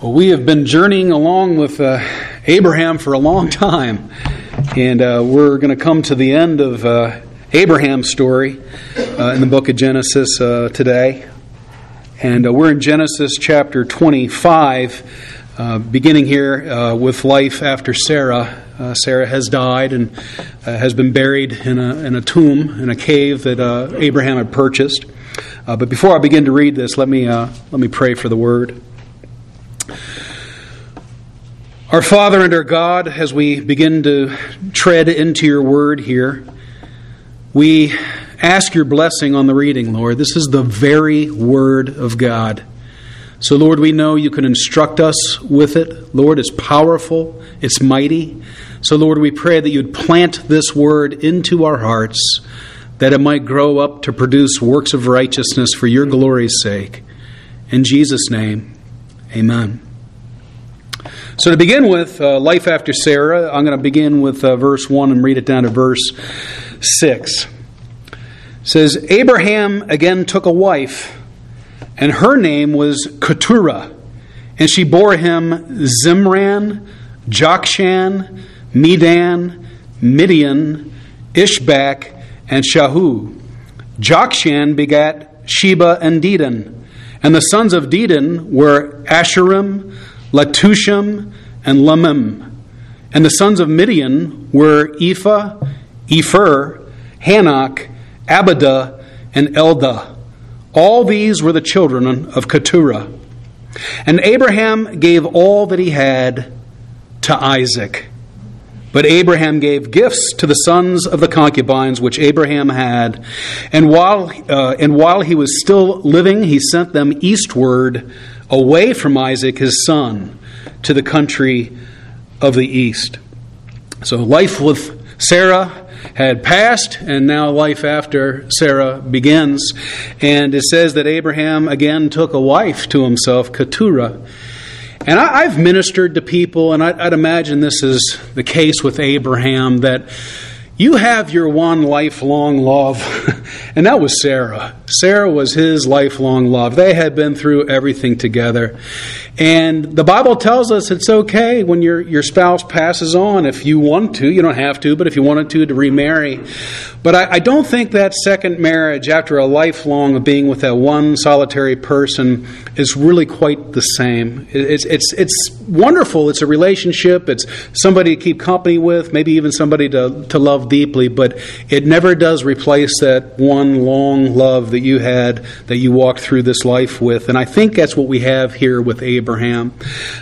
Well, we have been journeying along with Abraham for a long time, and we're going to come to the end of Abraham's story in the book of Genesis today. And we're in Genesis chapter 25, beginning here with life after Sarah. Sarah has died and has been buried in a tomb, in a cave that Abraham had purchased. But before I begin to read this, let me pray for the word. Our Father and our God, as we begin to tread into your word here, we ask your blessing on the reading, Lord. This is the very word of God. So, Lord, we know you can instruct us with it. Lord, it's powerful, it's mighty. So, Lord, we pray that you'd plant this word into our hearts, that it might grow up to produce works of righteousness for your glory's sake. In Jesus' name, amen. So to begin with, life after Sarah, I'm going to begin with verse 1 and read it down to verse 6. It says, Abraham again took a wife, and her name was Keturah, and she bore him Zimran, Jokshan, Medan, Midian, Ishbak, and Shahu. Jokshan begat Sheba and Dedan, and the sons of Dedan were Asherim, Latushim, and Lamim. And the sons of Midian were Ephah, Epher, Hanok, Abidah, and Eldah. All these were the children of Keturah. And Abraham gave all that he had to Isaac. But Abraham gave gifts to the sons of the concubines which Abraham had. And while he was still living, he sent them eastward, away from Isaac his son, to the country of the east. So life with Sarah had passed, and now life after Sarah begins. And it says that Abraham again took a wife to himself, Keturah. And I've ministered to people, and I'd imagine this is the case with Abraham, that you have your one lifelong love, and that was Sarah. Sarah was his lifelong love. They had been through everything together. And the Bible tells us it's okay when your spouse passes on if you want to. You don't have to, but if you wanted to remarry. But I don't think that second marriage, after a lifelong of being with that one solitary person, is really quite the same. It's wonderful. It's a relationship. It's somebody to keep company with, maybe even somebody to love deeply, but it never does replace that one long love that you had, that you walked through this life with. And I think that's what we have here with Abraham.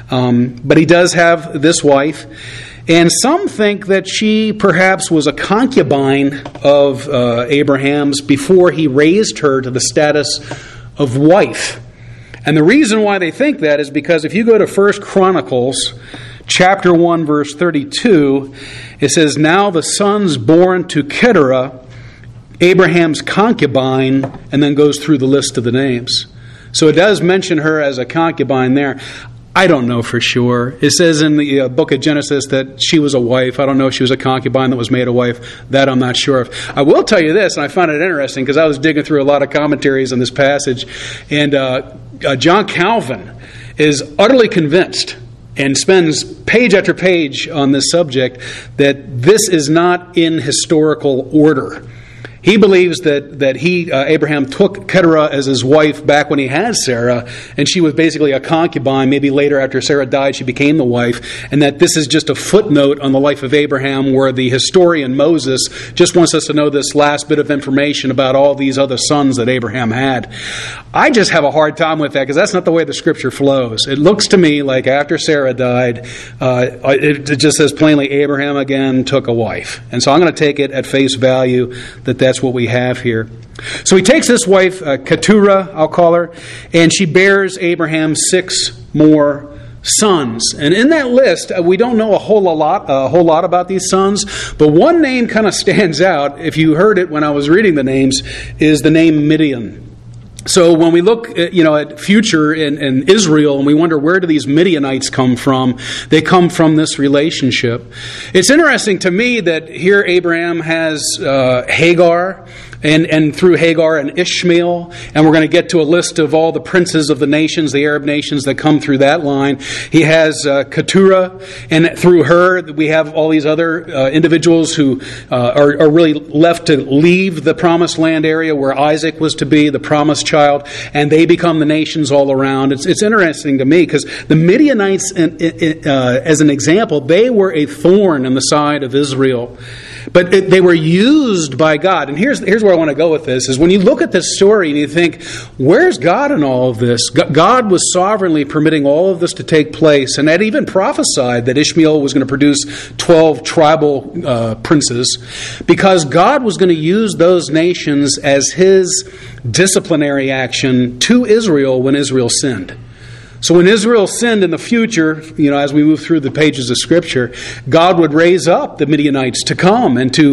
But he does have this wife. And some think that she perhaps was a concubine of Abraham's before he raised her to the status of wife. And the reason why they think that is because if you go to 1 Chronicles chapter 1, verse 32, it says, Now the sons born to Keturah, Abraham's concubine, and then goes through the list of the names. So it does mention her as a concubine there. I don't know for sure. It says in the book of Genesis that she was a wife. I don't know if she was a concubine that was made a wife. That I'm not sure of. I will tell you this, and I found it interesting because I was digging through a lot of commentaries on this passage, and John Calvin is utterly convinced and spends page after page on this subject that this is not in historical order. He believes that Abraham took Keturah as his wife back when he had Sarah, and she was basically a concubine. Maybe later after Sarah died, she became the wife, and that this is just a footnote on the life of Abraham where the historian Moses just wants us to know this last bit of information about all these other sons that Abraham had. I just have a hard time with that because that's not the way the Scripture flows. It looks to me like after Sarah died, it just says plainly Abraham again took a wife. And so I'm going to take it at face value that that's what we have here. So he takes this wife, Keturah, I'll call her, and she bears Abraham 6 more sons. And in that list, we don't know a whole lot about these sons, but one name kind of stands out, if you heard it when I was reading the names, is the name Midian. So when we look at future in Israel and we wonder where do these Midianites come from, they come from this relationship. It's interesting to me that here Abraham has Hagar, and through Hagar and Ishmael, and we're going to get to a list of all the princes of the nations, the Arab nations that come through that line. He has Keturah, and through her we have all these other individuals who are really left to leave the promised land area where Isaac was to be, the promised child, and they become the nations all around. It's interesting to me because the Midianites, as an example, they were a thorn in the side of Israel. But they were used by God. And here's where I want to go with this, is when you look at this story and you think, where's God in all of this? God was sovereignly permitting all of this to take place, and had even prophesied that Ishmael was going to produce 12 tribal princes, because God was going to use those nations as his disciplinary action to Israel when Israel sinned. So when Israel sinned in the future, as we move through the pages of Scripture, God would raise up the Midianites to come and to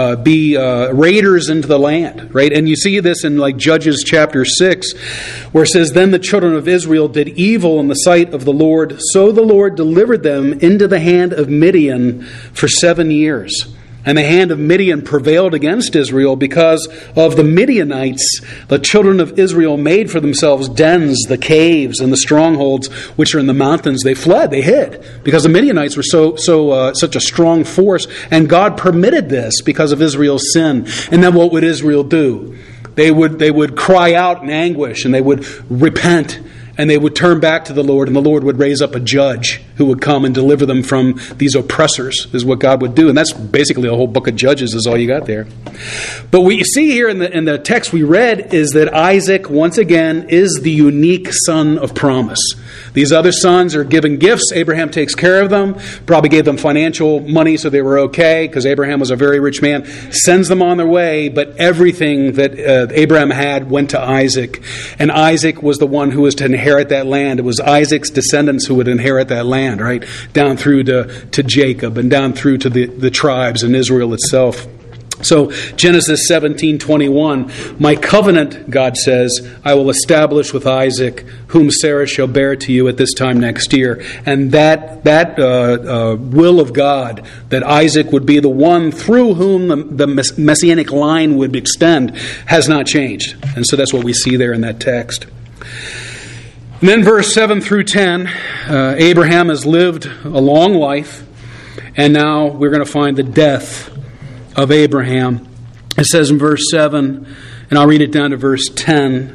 be raiders into the land, right? And you see this in Judges chapter 6, where it says, "Then the children of Israel did evil in the sight of the Lord, so the Lord delivered them into the hand of Midian for 7 years. And the hand of Midian prevailed against Israel because of the Midianites. The children of Israel made for themselves dens, the caves, and the strongholds which are in the mountains. They fled, they hid, because the Midianites were such a strong force. And God permitted this because of Israel's sin. And then what would Israel do? They would cry out in anguish, and they would repent, and they would turn back to the Lord, and the Lord would raise up a judge who would come and deliver them from these oppressors, is what God would do. And that's basically the whole book of Judges is all you got there. But what you see here in the text we read is that Isaac, once again, is the unique son of promise. These other sons are given gifts. Abraham takes care of them, probably gave them financial money so they were okay, because Abraham was a very rich man, sends them on their way, but everything that Abraham had went to Isaac. And Isaac was the one who was to inherit that land. It was Isaac's descendants who would inherit that land, right? Down through to Jacob and down through to the tribes in Israel itself. So Genesis 17:21, "My covenant," God says, "I will establish with Isaac, whom Sarah shall bear to you at this time next year." And that will of God, that Isaac would be the one through whom the messianic line would extend, has not changed. And so that's what we see there in that text. And then verse 7 through 10, Abraham has lived a long life, and now we're going to find the death of Abraham. It says in verse 7, and I'll read it down to verse 10,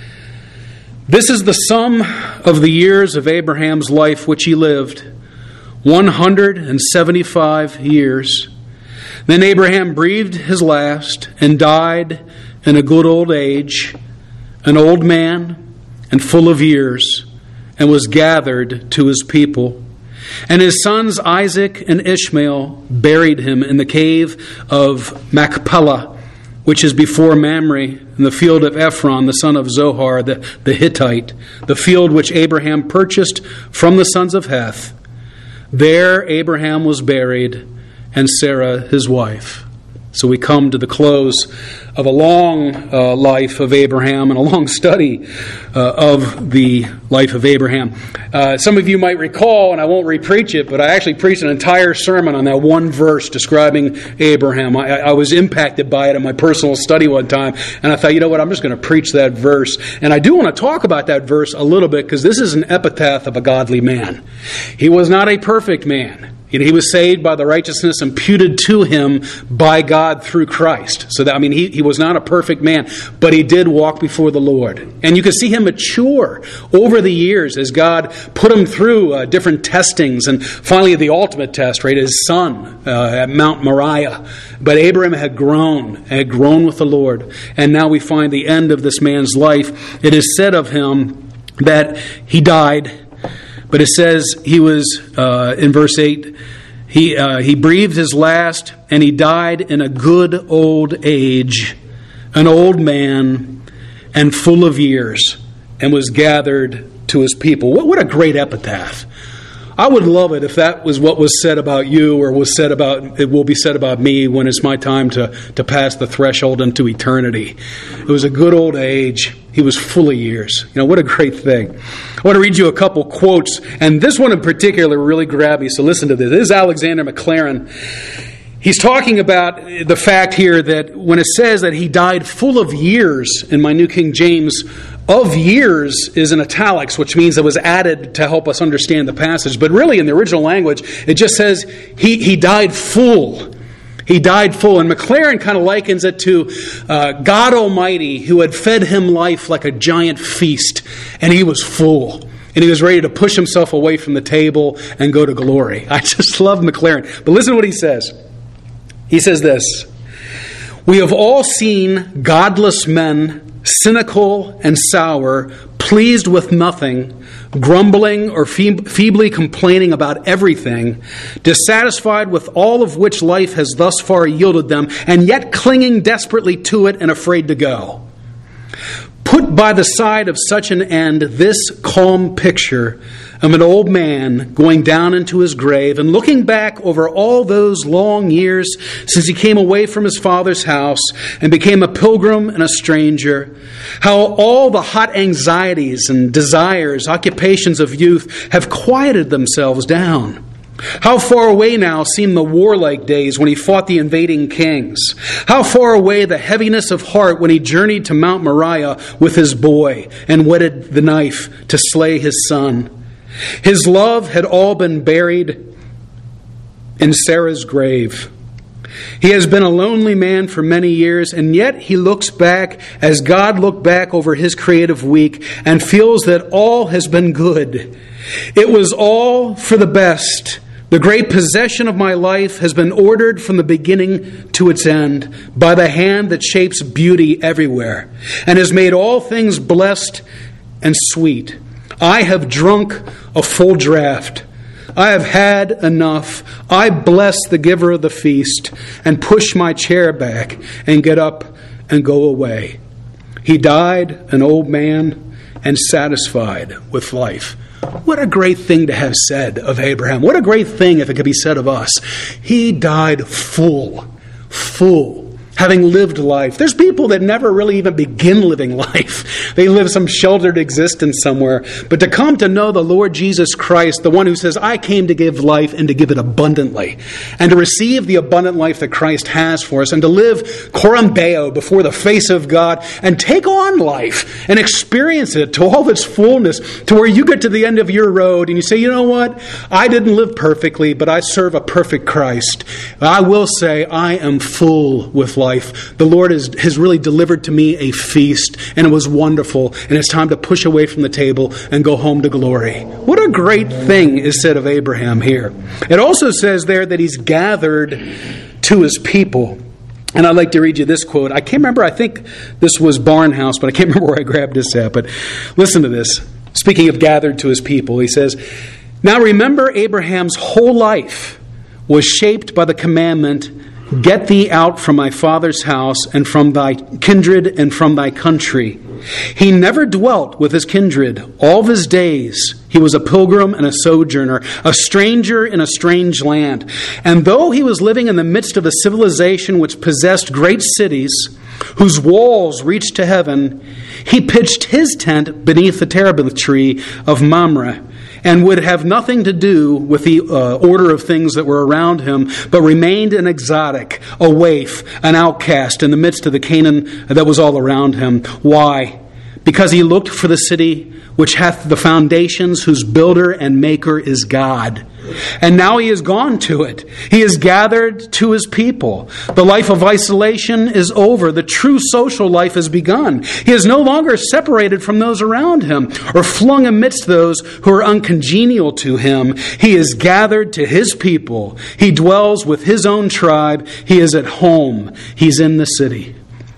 "This is the sum of the years of Abraham's life which he lived, 175 years. Then Abraham breathed his last and died in a good old age, an old man and full of years, and was gathered to his people. And his sons Isaac and Ishmael buried him in the cave of Machpelah, which is before Mamre, in the field of Ephron, the son of Zohar, the Hittite, the field which Abraham purchased from the sons of Heth. There Abraham was buried, and Sarah his wife." So we come to the close of a long life of Abraham and a long study of the life of Abraham. Some of you might recall, and I won't re-preach it, but I actually preached an entire sermon on that one verse describing Abraham. I was impacted by it in my personal study one time, and I thought, you know what, I'm just going to preach that verse. And I do want to talk about that verse a little bit, because this is an epitaph of a godly man. He was not a perfect man. He was saved by the righteousness imputed to him by God through Christ. So that, he was not a perfect man, but he did walk before the Lord. And you can see him mature over the years as God put him through different testings, and finally the ultimate test, right, his son at Mount Moriah. But Abraham had grown with the Lord. And now we find the end of this man's life. It is said of him that he died. But it says he was, in verse 8, he breathed his last, and he died in a good old age, an old man, and full of years, and was gathered to his people. What a great epitaph. I would love it if that was what was said about you, or it will be said about me when it's my time to pass the threshold into eternity. It was a good old age. He was full of years. What a great thing. I want to read you a couple quotes, and this one in particular really grabbed me, so listen to this. This is Alexander McLaren. He's talking about the fact here that when it says that he died full of years, in my New King James, of years is in italics, which means it was added to help us understand the passage. But really in the original language, it just says he died full. He died full. And McLaren kind of likens it to God Almighty, who had fed him life like a giant feast, and he was full. And he was ready to push himself away from the table and go to glory. I just love McLaren. But listen to what he says. He says this: "We have all seen godless men, cynical and sour, pleased with nothing, grumbling or feebly complaining about everything, dissatisfied with all of which life has thus far yielded them, and yet clinging desperately to it and afraid to go. Put by the side of such an end this calm picture of an old man going down into his grave and looking back over all those long years since he came away from his father's house and became a pilgrim and a stranger, how all the hot anxieties and desires, occupations of youth have quieted themselves down. How far away now seem the warlike days when he fought the invading kings. How far away the heaviness of heart when he journeyed to Mount Moriah with his boy and whetted the knife to slay his son. His love had all been buried in Sarah's grave. He has been a lonely man for many years, and yet he looks back as God looked back over his creative week and feels that all has been good. It was all for the best. The great possession of my life has been ordered from the beginning to its end by the hand that shapes beauty everywhere and has made all things blessed and sweet. I have drunk a full draught. I have had enough. I bless the giver of the feast and push my chair back and get up and go away. He died an old man and satisfied with life." What a great thing to have said of Abraham. What a great thing if it could be said of us. He died full, having lived life. There's people that never really even begin living life. They live some sheltered existence somewhere. But to come to know the Lord Jesus Christ, the one who says, "I came to give life and to give it abundantly," and to receive the abundant life that Christ has for us, and to live coram Deo before the face of God, and take on life and experience it to all of its fullness, to where you get to the end of your road and you say, "You know what? I didn't live perfectly, but I serve a perfect Christ. I will say I am full with life. The Lord has really delivered to me a feast, and it was wonderful, and it's time to push away from the table and go home to glory." What a great thing is said of Abraham here. It also says there that he's gathered to his people. And I'd like to read you this quote. I can't remember, I think this was Barnhouse, but I can't remember where I grabbed this at. But listen to this. Speaking of gathered to his people, he says, "Now remember, Abraham's whole life was shaped by the commandment, 'Get thee out from my father's house and from thy kindred and from thy country.' He never dwelt with his kindred. All of his days he was a pilgrim and a sojourner, a stranger in a strange land. And though he was living in the midst of a civilization which possessed great cities, whose walls reached to heaven, he pitched his tent beneath the terebinth tree of Mamre, and would have nothing to do with the order of things that were around him, but remained an exotic, a waif, an outcast in the midst of the Canaan that was all around him. Why? Because he looked for the city which hath the foundations, whose builder and maker is God. And now he is gone to it. He is gathered to his people. The life of isolation is over. The true social life has begun. He is no longer separated from those around him or flung amidst those who are uncongenial to him. He is gathered to his people. He dwells with his own tribe. He is at home. He's in the city.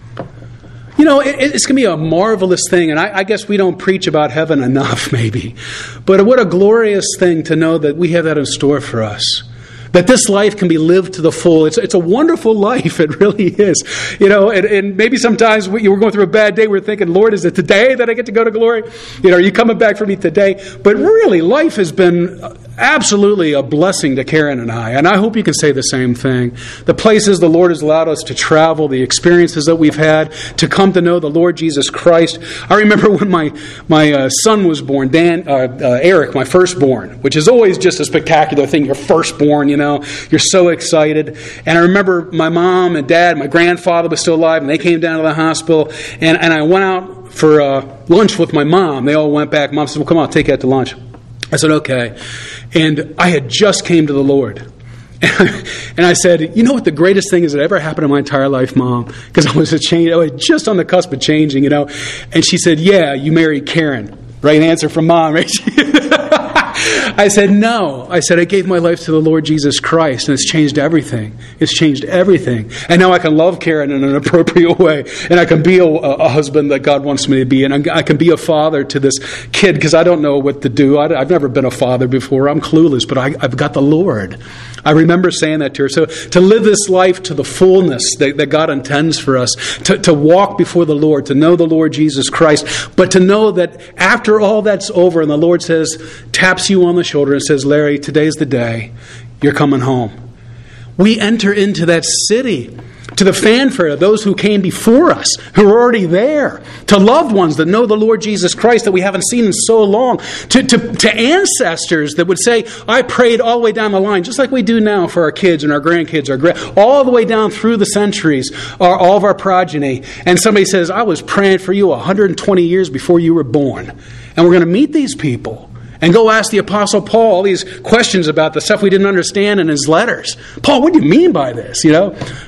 You know, it's going to be a marvelous thing, and I guess we don't preach about heaven enough, maybe. But what a glorious thing to know that we have that in store for us. That this life can be lived to the full. It's a wonderful life. It really is. You know, and maybe sometimes we're going through a bad day. We're thinking, Lord, is it today that I get to go to glory? You know, are you coming back for me today? But really, life has been absolutely a blessing to Karen and I hope you can say the same thing. The places the Lord has allowed us to travel, the experiences that we've had, to come to know the Lord Jesus Christ. I remember when my son was born, Eric, my firstborn, which is always just a spectacular thing. Your firstborn, you're so excited. And I remember my mom and dad, my grandfather was still alive, and they came down to the hospital, and I went out for lunch with my mom. They all went back. Mom said, well, come on, I'll take you out to lunch. I said, okay. And I had just came to the Lord. And I said, you know what the greatest thing is that ever happened in my entire life, Mom? Because I was just on the cusp of changing, And she said, yeah, you married Karen. Right answer from Mom, right? I said, no. I said, I gave my life to the Lord Jesus Christ, and it's changed everything. It's changed everything. And now I can love Karen in an appropriate way, and I can be a husband that God wants me to be, and I can be a father to this kid, because I don't know what to do. I've never been a father before. I'm clueless, but I've got the Lord. I remember saying that to her. So to live this life to the fullness that God intends for us, to walk before the Lord, to know the Lord Jesus Christ, but to know that after all that's over and the Lord taps you on the shoulder and says, Larry, today's the day. You're coming home. We enter into that city, to the fanfare of those who came before us, who are already there, to loved ones that know the Lord Jesus Christ that we haven't seen in so long, to ancestors that would say, I prayed all the way down the line, just like we do now for our kids and our grandkids, all the way down through the centuries, all of our progeny. And somebody says, I was praying for you 120 years before you were born. And we're going to meet these people and go ask the Apostle Paul all these questions about the stuff we didn't understand in his letters. Paul, what do you mean by this? Who's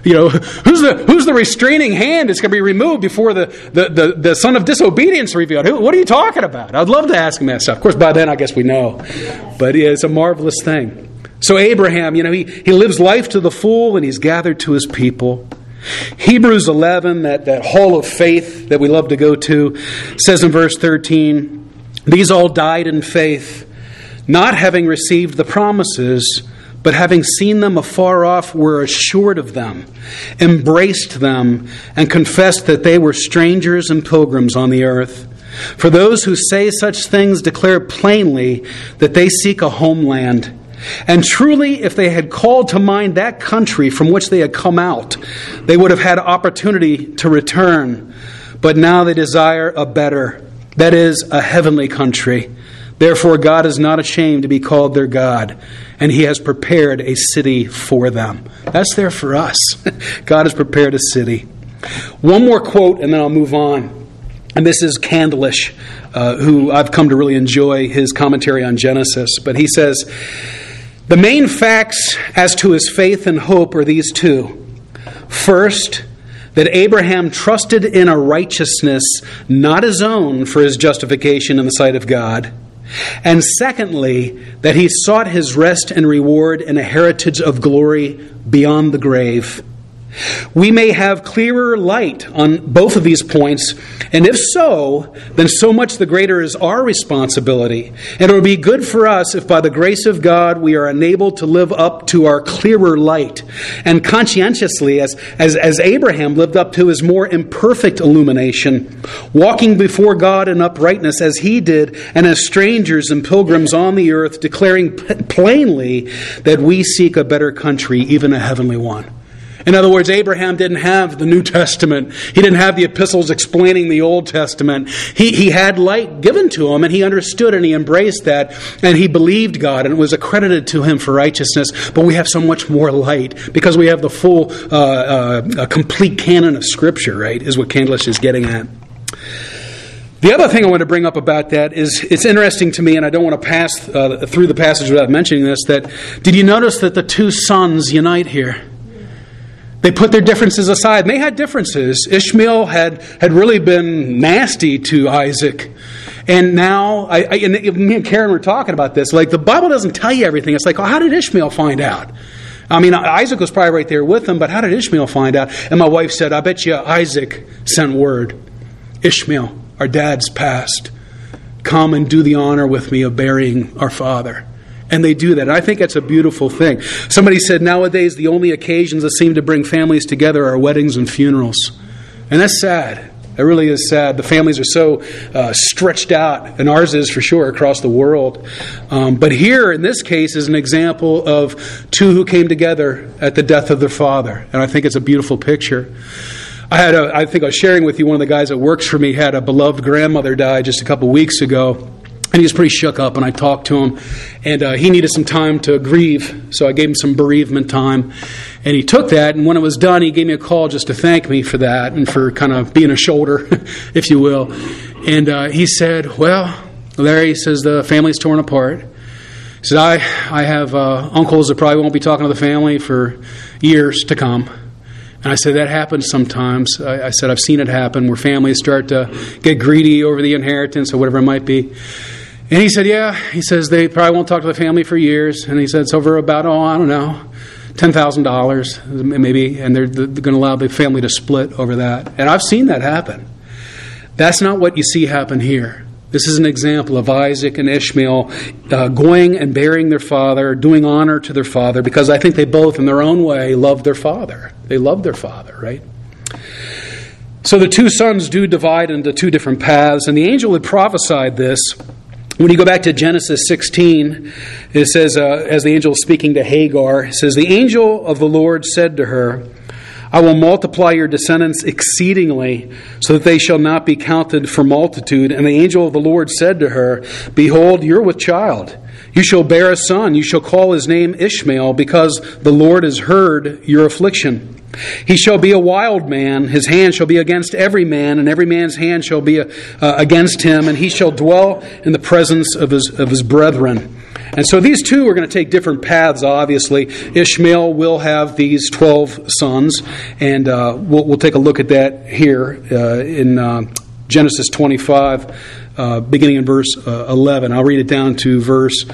the restraining hand that's going to be removed before the son of disobedience revealed? What are you talking about? I'd love to ask him that stuff. Of course, by then I guess we know. But it's a marvelous thing. So Abraham, he lives life to the full, and he's gathered to his people. Hebrews 11, that hall of faith that we love to go to, says in verse 13, these all died in faith, not having received the promises, but having seen them afar off, were assured of them, embraced them, and confessed that they were strangers and pilgrims on the earth. For those who say such things declare plainly that they seek a homeland. And truly, if they had called to mind that country from which they had come out, they would have had opportunity to return. But now they desire a better, that is, a heavenly country. Therefore, God is not ashamed to be called their God, and He has prepared a city for them. That's there for us. God has prepared a city. One more quote, and then I'll move on. And this is Candlish, who I've come to really enjoy his commentary on Genesis. But he says, the main facts as to his faith and hope are these two. First, that Abraham trusted in a righteousness not his own for his justification in the sight of God. And secondly, that he sought his rest and reward in a heritage of glory beyond the grave. We may have clearer light on both of these points, and if so, then so much the greater is our responsibility. And it would be good for us if by the grace of God we are enabled to live up to our clearer light, and conscientiously, as Abraham lived up to his more imperfect illumination, walking before God in uprightness as he did, and as strangers and pilgrims on the earth, declaring plainly that we seek a better country, even a heavenly one. In other words, Abraham didn't have the New Testament. He didn't have the epistles explaining the Old Testament. He had light given to him, and he understood and he embraced that, and he believed God, and it was accredited to him for righteousness. But we have so much more light because we have the full, complete canon of Scripture, right, is what Candlish is getting at. The other thing I want to bring up about that is, it's interesting to me, and I don't want to pass through the passage without mentioning this, that did you notice that the two sons unite here? They put their differences aside. And they had differences. Ishmael had really been nasty to Isaac. And now, me and Karen were talking about this. Like, the Bible doesn't tell you everything. It's like, oh, how did Ishmael find out? I mean, Isaac was probably right there with him, but how did Ishmael find out? And my wife said, I bet you Isaac sent word. Ishmael, our dad's passed. Come and do the honor with me of burying our father. And they do that. And I think that's a beautiful thing. Somebody said nowadays the only occasions that seem to bring families together are weddings and funerals. And that's sad. It really is sad. The families are so stretched out, and ours is for sure across the world. But here, in this case, is an example of two who came together at the death of their father. And I think it's a beautiful picture. I think I was sharing with you, one of the guys that works for me had a beloved grandmother die just a couple weeks ago. And he was pretty shook up, and I talked to him. And he needed some time to grieve, so I gave him some bereavement time. And he took that, and when it was done, he gave me a call just to thank me for that and for kind of being a shoulder, if you will. And he said, well, Larry, he says, the family's torn apart. He said, I have uncles that probably won't be talking to the family for years to come. And I said, that happens sometimes. I said, I've seen it happen where families start to get greedy over the inheritance or whatever it might be. And he said, yeah. He says, they probably won't talk to the family for years. And he said, it's over about, I don't know, $10,000 maybe. And they're going to allow the family to split over that. And I've seen that happen. That's not what you see happen here. This is an example of Isaac and Ishmael going and burying their father, doing honor to their father, because I think they both, in their own way, loved their father. They loved their father, right? So the two sons do divide into two different paths, and the angel had prophesied this. When you go back to Genesis 16, it says, as the angel is speaking to Hagar, it says, the angel of the Lord said to her, I will multiply your descendants exceedingly, so that they shall not be counted for multitude. And the angel of the Lord said to her, behold, you're with child. You shall bear a son. You shall call his name Ishmael, because the Lord has heard your affliction. He shall be a wild man. His hand shall be against every man, and every man's hand shall be against him. And he shall dwell in the presence of his brethren. And so these two are going to take different paths, obviously. Ishmael will have these 12 sons, and we'll take a look at that here in Genesis 25, beginning in verse 11. I'll read it down to verse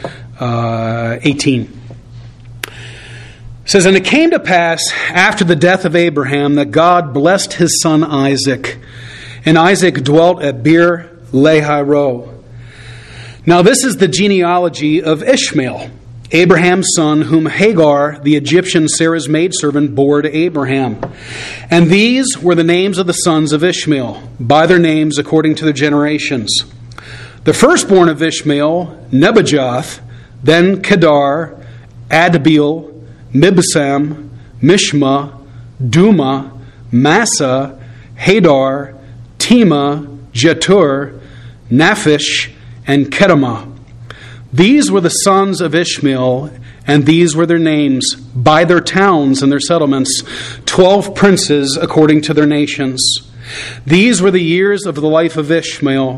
18. It says, and it came to pass after the death of Abraham that God blessed his son Isaac, and Isaac dwelt at Beer Lahai Roi. Now this is the genealogy of Ishmael, Abraham's son, whom Hagar, the Egyptian Sarah's maidservant, bore to Abraham. And these were the names of the sons of Ishmael, by their names according to their generations. The firstborn of Ishmael, Nebajoth, then Kedar, Adbeel, Mibsam, Mishma, Duma, Massa, Hadar, Tema, Jetur, Naphish, and Kedemah. These were the sons of Ishmael, and these were their names, by their towns and their settlements, 12 princes according to their nations. These were the years of the life of Ishmael,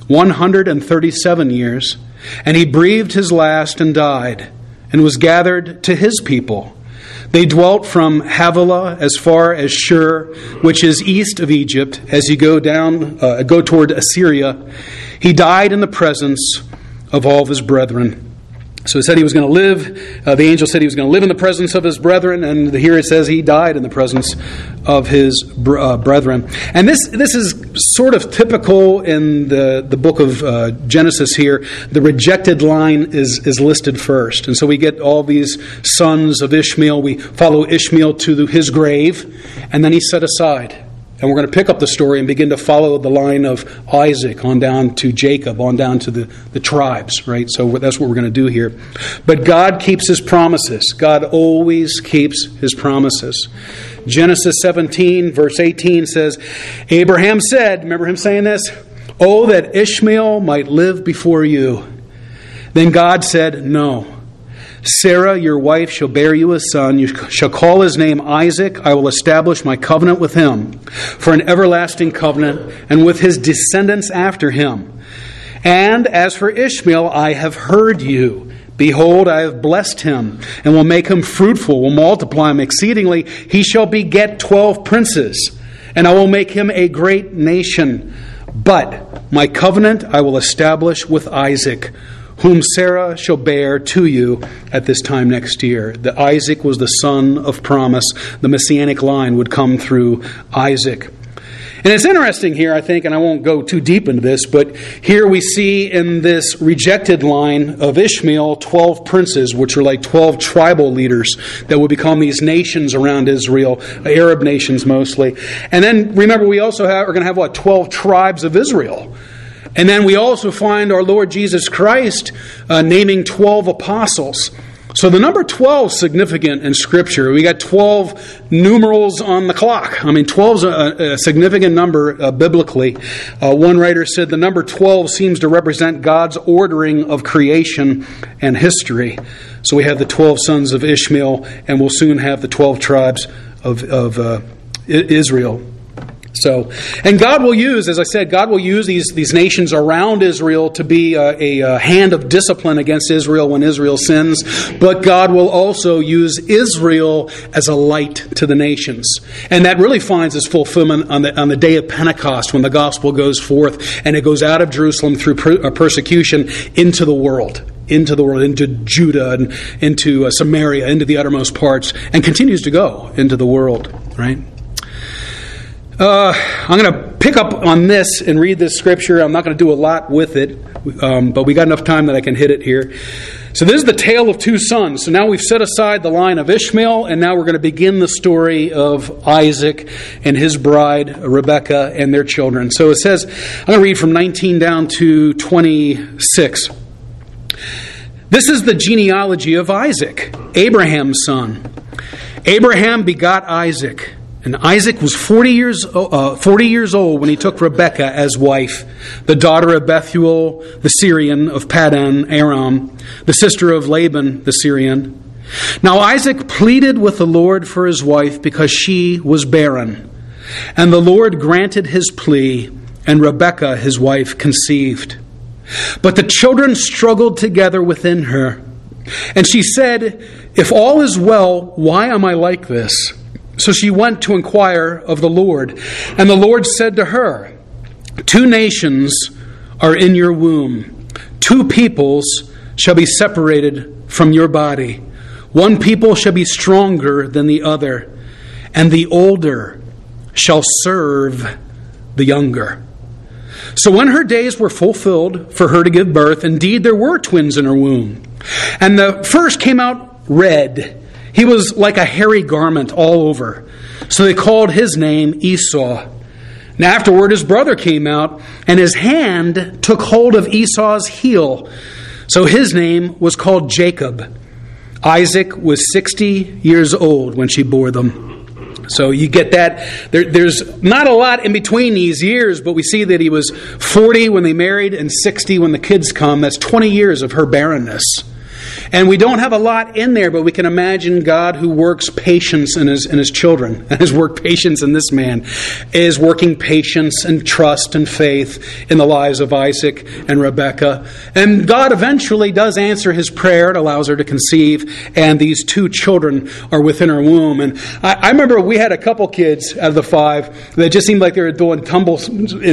137 years. And he breathed his last and died, and was gathered to his people. They dwelt from Havilah as far as Shur, which is east of Egypt, as you go toward Assyria. He died in the presence of all of his brethren. So he said he was going to live. The angel said he was going to live in the presence of his brethren, and here it says he died in the presence of his brethren. And this is sort of typical in the book of Genesis here. The rejected line is listed first. And so we get all these sons of Ishmael. We follow Ishmael to his grave, and then he's set aside. And we're going to pick up the story and begin to follow the line of Isaac on down to Jacob, on down to the tribes, right? So that's what we're going to do here. But God keeps his promises. God always keeps his promises. Genesis 17, verse 18 says, Abraham said, remember him saying this? Oh, that Ishmael might live before you. Then God said, no. Sarah, your wife, shall bear you a son. You shall call his name Isaac. I will establish my covenant with him for an everlasting covenant, and with his descendants after him. And as for Ishmael, I have heard you. Behold, I have blessed him, and will make him fruitful, will multiply him exceedingly. He shall beget 12 princes, and I will make him a great nation. But my covenant I will establish with Isaac, whom Sarah shall bear to you at this time next year. The Isaac was the son of promise. The Messianic line would come through Isaac. And it's interesting here, I think, and I won't go too deep into this, but here we see in this rejected line of Ishmael 12 princes, which are like 12 tribal leaders that will become these nations around Israel, Arab nations mostly. And then remember, we also are going to have 12 tribes of Israel. And then we also find our Lord Jesus Christ naming 12 apostles. So the number 12 is significant in Scripture. We got 12 numerals on the clock. I mean, 12 is a significant number biblically. One writer said the number 12 seems to represent God's ordering of creation and history. So we have the 12 sons of Ishmael, and we'll soon have the 12 tribes of Israel. So, and God will use, as I said, God will use these nations around Israel to be a hand of discipline against Israel when Israel sins. But God will also use Israel as a light to the nations. And that really finds its fulfillment on the day of Pentecost when the gospel goes forth and it goes out of Jerusalem through persecution into the world. Into Judah and into Samaria, into the uttermost parts, and continues to go into the world, right? I'm going to pick up on this and read this scripture. I'm not going to do a lot with it, but we got enough time that I can hit it here. So this is the tale of two sons. So now we've set aside the line of Ishmael, and now we're going to begin the story of Isaac and his bride, Rebekah, and their children. So it says, I'm going to read from 19 down to 26. This is the genealogy of Isaac, Abraham's son. Abraham begot Isaac. And Isaac was 40 years old when he took Rebekah as wife, the daughter of Bethuel the Syrian of Paddan Aram, the sister of Laban the Syrian. Now Isaac pleaded with the Lord for his wife because she was barren. And the Lord granted his plea, and Rebekah his wife conceived. But the children struggled together within her. And she said, "If all is well, why am I like this?" So she went to inquire of the Lord. And the Lord said to her, "Two nations are in your womb. Two peoples shall be separated from your body. One people shall be stronger than the other, and the older shall serve the younger." So when her days were fulfilled for her to give birth, indeed there were twins in her womb. And the first came out red. He was like a hairy garment all over. So they called his name Esau. And afterward his brother came out, and his hand took hold of Esau's heel. So his name was called Jacob. Isaac was 60 years old when she bore them. So you get that. There's not a lot in between these years, but we see that he was 40 when they married and 60 when the kids come. That's 20 years of her barrenness. And we don't have a lot in there, but we can imagine God who works patience in his children, and has worked patience in this man, is working patience and trust and faith in the lives of Isaac and Rebekah. And God eventually does answer his prayer and allows her to conceive, and these two children are within her womb. And I remember we had a couple kids out of the five that just seemed like they were doing tumbles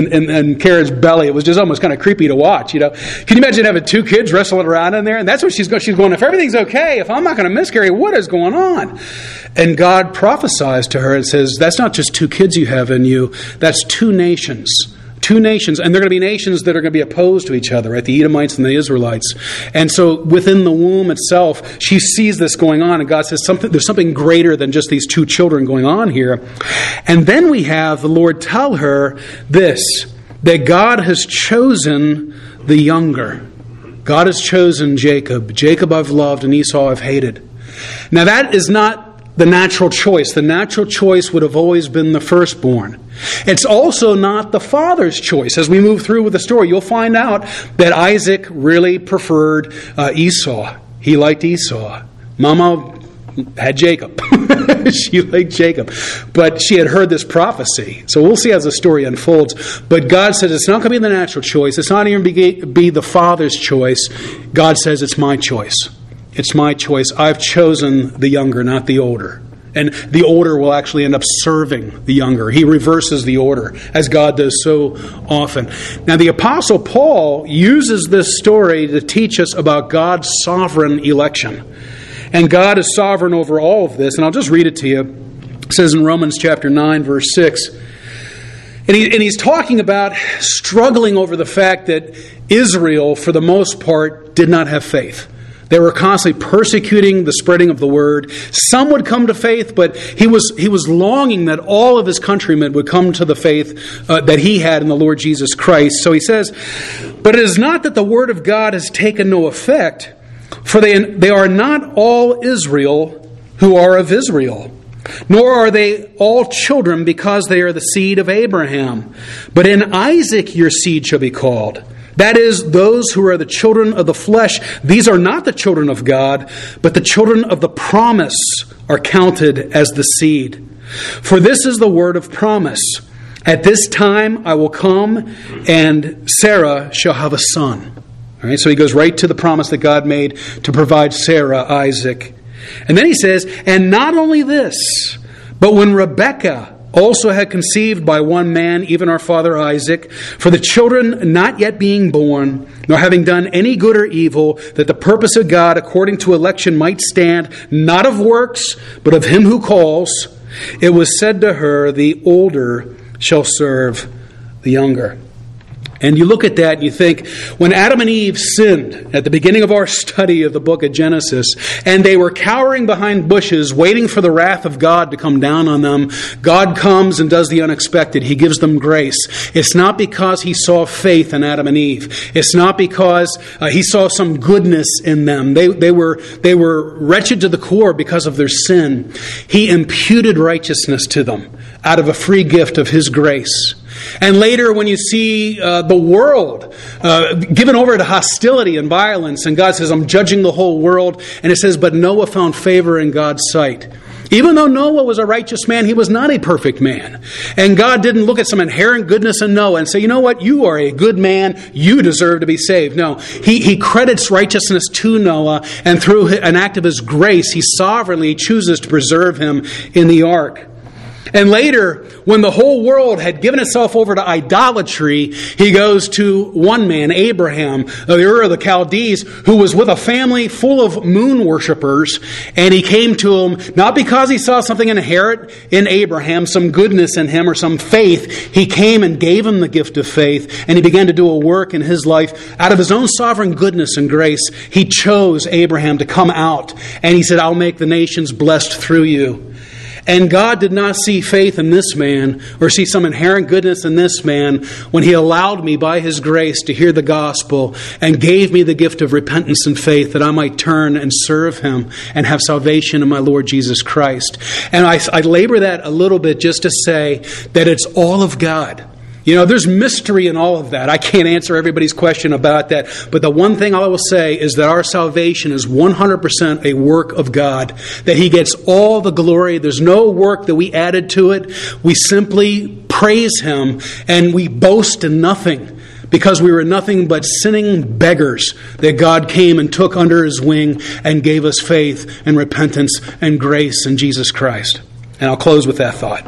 in Kara's belly. It was just almost kind of creepy to watch, you know. Can you imagine having two kids wrestling around in there? And that's what she's going, if everything's okay, if I'm not going to miscarry, what is going on? And God prophesies to her and says, that's not just two kids you have in you, that's two nations. Two nations, and they're going to be nations that are going to be opposed to each other, right? The Edomites and the Israelites. And so within the womb itself, she sees this going on, and God says there's something greater than just these two children going on here. And then we have the Lord tell her this, that God has chosen the younger. God has chosen Jacob. Jacob I've loved and Esau I've hated. Now that is not the natural choice. The natural choice would have always been the firstborn. It's also not the father's choice. As we move through with the story, you'll find out that Isaac really preferred Esau. He liked Esau. Mama had Jacob. She liked Jacob. But she had heard this prophecy. So we'll see as the story unfolds. But God says it's not going to be the natural choice. It's not even be the father's choice. God says it's my choice. It's my choice. I've chosen the younger, not the older. And the older will actually end up serving the younger. He reverses the order, as God does so often. Now, the Apostle Paul uses this story to teach us about God's sovereign election. And God is sovereign over all of this. And I'll just read it to you. It says in Romans chapter 9, verse 6, And he's talking about struggling over the fact that Israel, for the most part, did not have faith. They were constantly persecuting the spreading of the word. Some would come to faith, but he was longing that all of his countrymen would come to the faith that he had in the Lord Jesus Christ. So he says, "But it is not that the word of God has taken no effect, for they are not all Israel who are of Israel. Nor are they all children because they are the seed of Abraham. But in Isaac your seed shall be called. That is, those who are the children of the flesh. These are not the children of God, but the children of the promise are counted as the seed. For this is the word of promise. At this time I will come, and Sarah shall have a son." All right, so he goes right to the promise that God made to provide Sarah, Isaac. And then he says, "And not only this, but when Rebekah also had conceived by one man, even our father Isaac, for the children not yet being born, nor having done any good or evil, that the purpose of God according to election might stand, not of works, but of him who calls, it was said to her, the older shall serve the younger." And you look at that and you think, when Adam and Eve sinned at the beginning of our study of the book of Genesis, and they were cowering behind bushes, waiting for the wrath of God to come down on them, God comes and does the unexpected. He gives them grace. It's not because he saw faith in Adam and Eve. It's not because he saw some goodness in them. They were wretched to the core because of their sin. He imputed righteousness to them out of a free gift of his grace. And later when you see the world given over to hostility and violence, and God says, "I'm judging the whole world," and it says, "But Noah found favor in God's sight." Even though Noah was a righteous man, he was not a perfect man. And God didn't look at some inherent goodness in Noah and say, "You know what, you are a good man, you deserve to be saved." No, he credits righteousness to Noah, and through an act of his grace, he sovereignly chooses to preserve him in the ark. And later, when the whole world had given itself over to idolatry, he goes to one man, Abraham, the Ur of the Chaldees, who was with a family full of moon worshippers. And he came to him, not because he saw something inherent in Abraham, some goodness in him or some faith. He came and gave him the gift of faith, and he began to do a work in his life. Out of his own sovereign goodness and grace, he chose Abraham to come out. And he said, "I'll make the nations blessed through you." And God did not see faith in this man or see some inherent goodness in this man when he allowed me by his grace to hear the gospel and gave me the gift of repentance and faith that I might turn and serve him and have salvation in my Lord Jesus Christ. And I labor that a little bit just to say that it's all of God. You know, there's mystery in all of that. I can't answer everybody's question about that. But the one thing I will say is that our salvation is 100% a work of God. That he gets all the glory. There's no work that we added to it. We simply praise him and we boast in nothing. Because we were nothing but sinning beggars that God came and took under his wing and gave us faith and repentance and grace in Jesus Christ. And I'll close with that thought.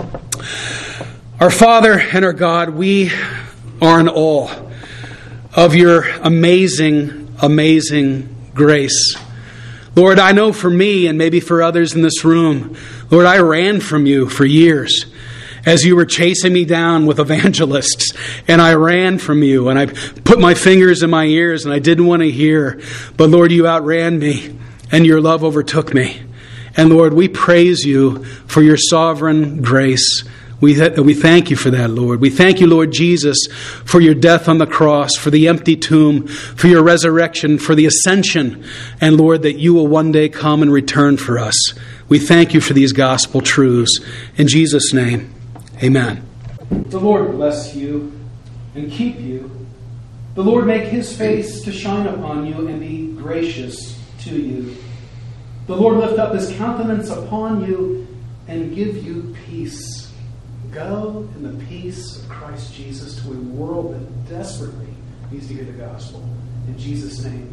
Our Father and our God, we are in awe of your amazing, amazing grace. Lord, I know for me and maybe for others in this room, Lord, I ran from you for years as you were chasing me down with evangelists, and I ran from you, and I put my fingers in my ears, and I didn't want to hear. But Lord, you outran me, and your love overtook me. And Lord, we praise you for your sovereign grace. We thank you for that, Lord. We thank you, Lord Jesus, for your death on the cross, for the empty tomb, for your resurrection, for the ascension, and Lord, that you will one day come and return for us. We thank you for these gospel truths. In Jesus' name, amen. The Lord bless you and keep you. The Lord make his face to shine upon you and be gracious to you. The Lord lift up his countenance upon you and give you peace. Go in the peace of Christ Jesus to a world that desperately needs to hear the gospel. In Jesus' name.